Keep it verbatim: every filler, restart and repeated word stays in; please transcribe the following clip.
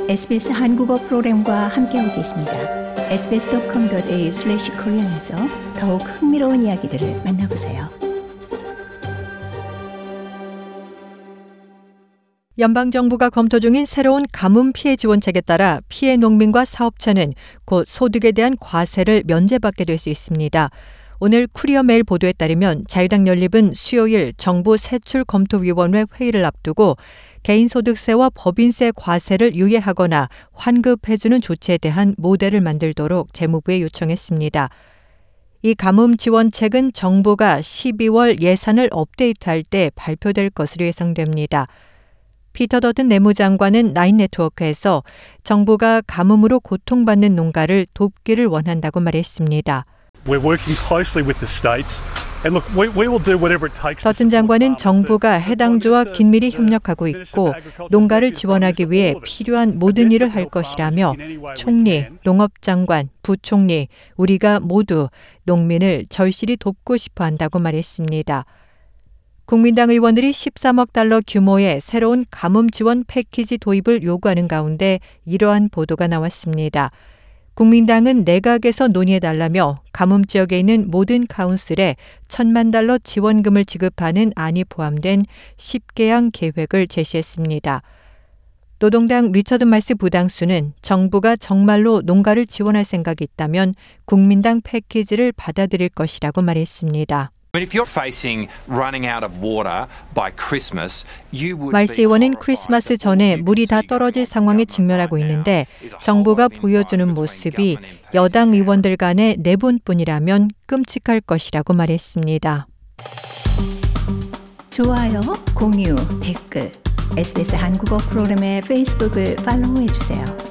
에스비에스 한국어 프로그램과 함께하고 계십니다. 에스비에스 닷컴 닷 에이유 슬래시 코리안에서 더욱 흥미로운 이야기들을 만나보세요. 연방정부가 검토 중인 새로운 가뭄 피해 지원책에 따라 피해 농민과 사업체는 곧 소득에 대한 과세를 면제받게 될 수 있습니다. 오늘 쿠리어 메일 보도에 따르면 자유당 연립은 수요일 정부 세출검토위원회 회의를 앞두고 개인소득세와 법인세 과세를 유예하거나 환급해주는 조치에 대한 모델을 만들도록 재무부에 요청했습니다. 이 가뭄 지원책은 정부가 십이월 예산을 업데이트할 때 발표될 것으로 예상됩니다. 피터 더든 내무장관은 나인 네트워크에서 정부가 가뭄으로 고통받는 농가를 돕기를 원한다고 말했습니다. We're working closely with the states. And look, we, we will do whatever it takes. 더튼 장관은 정부가 해당 주와 긴밀히 협력하고 있고 농가를 지원하기 위해 필요한 모든 일을 할 것이라며 총리, 농업장관, 부총리, 우리가 모두 농민을 절실히 돕고 싶어 한다고 말했습니다. 국민당 의원들이 십삼억 달러 규모의 새로운 가뭄 지원 패키지 도입을 요구하는 가운데 이러한 보도가 나왔습니다. 국민당은 내각에서 논의해달라며 가뭄 지역에 있는 모든 카운슬에 천만 달러 지원금을 지급하는 안이 포함된 십 개항 계획을 제시했습니다. 노동당 리처드 말스 부당수는 정부가 정말로 농가를 지원할 생각이 있다면 국민당 패키지를 받아들일 것이라고 말했습니다. 말스 의원은 크리스마스 전에 물이 다 떨어질 상황에 직면하고 있는데 정부가 보여주는 모습이 여당 의원들 간의 내분뿐이라면 끔찍할 것이라고 말했습니다. 좋아요, 공유, 댓글, 에스비에스 한국어 프로그램의 페이스북을 팔로우해주세요.